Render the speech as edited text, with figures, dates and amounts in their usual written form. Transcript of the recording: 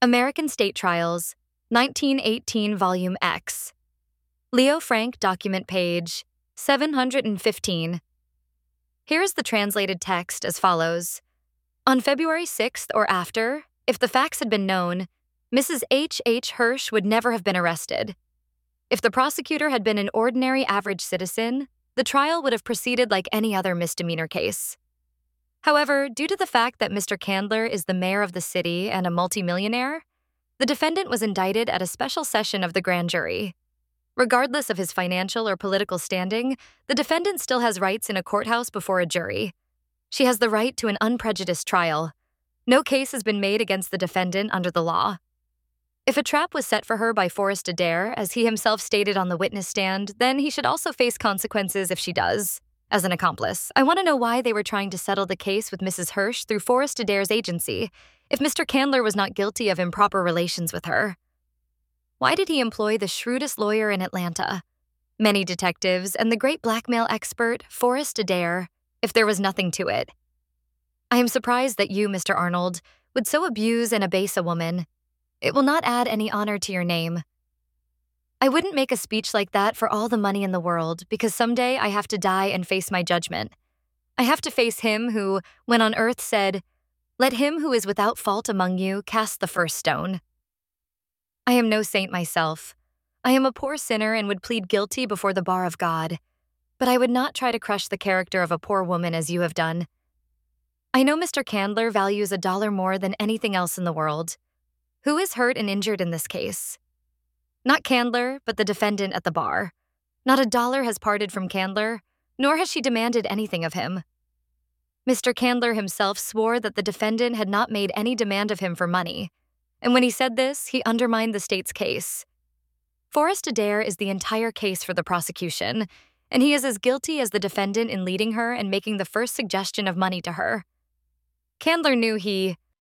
American State Trials, 1918 Volume X. Leo Frank document page 715. Here is the translated text as follows. On February 6th or after, if the facts had been known, Mrs. H. H. Hirsch would never have been arrested. If the prosecutor had been an ordinary average citizen, the trial would have proceeded like any other misdemeanor case. However, due to the fact that Mr. Candler is the mayor of the city and a multimillionaire, the defendant was indicted at a special session of the grand jury. Regardless of his financial or political standing, the defendant still has rights in a courthouse before a jury. She has the right to an unprejudiced trial. No case has been made against the defendant under the law. If a trap was set for her by Forrest Adair, as he himself stated on the witness stand, then he should also face consequences if she does. As an accomplice, I want to know why they were trying to settle the case with Mrs. Hirsch through Forrest Adair's agency, if Mr. Candler was not guilty of improper relations with her. Why did he employ the shrewdest lawyer in Atlanta, many detectives, and the great blackmail expert, Forrest Adair, if there was nothing to it? I am surprised that you, Mr. Arnold, would so abuse and abase a woman. It will not add any honor to your name. I wouldn't make a speech like that for all the money in the world, because someday I have to die and face my judgment. I have to face him who, when on earth, said, "Let him who is without fault among you cast the first stone." I am no saint myself. I am a poor sinner and would plead guilty before the bar of God. But I would not try to crush the character of a poor woman as you have done. I know Mr. Candler values $1 more than anything else in the world. Who is hurt and injured in this case? Not Candler, but the defendant at the bar. Not $1 has parted from Candler, nor has she demanded anything of him. Mr. Candler himself swore that the defendant had not made any demand of him for money, and when he said this, he undermined the state's case. Forrest Adair is the entire case for the prosecution, and he is as guilty as the defendant in leading her and making the first suggestion of money to her. Candler knew he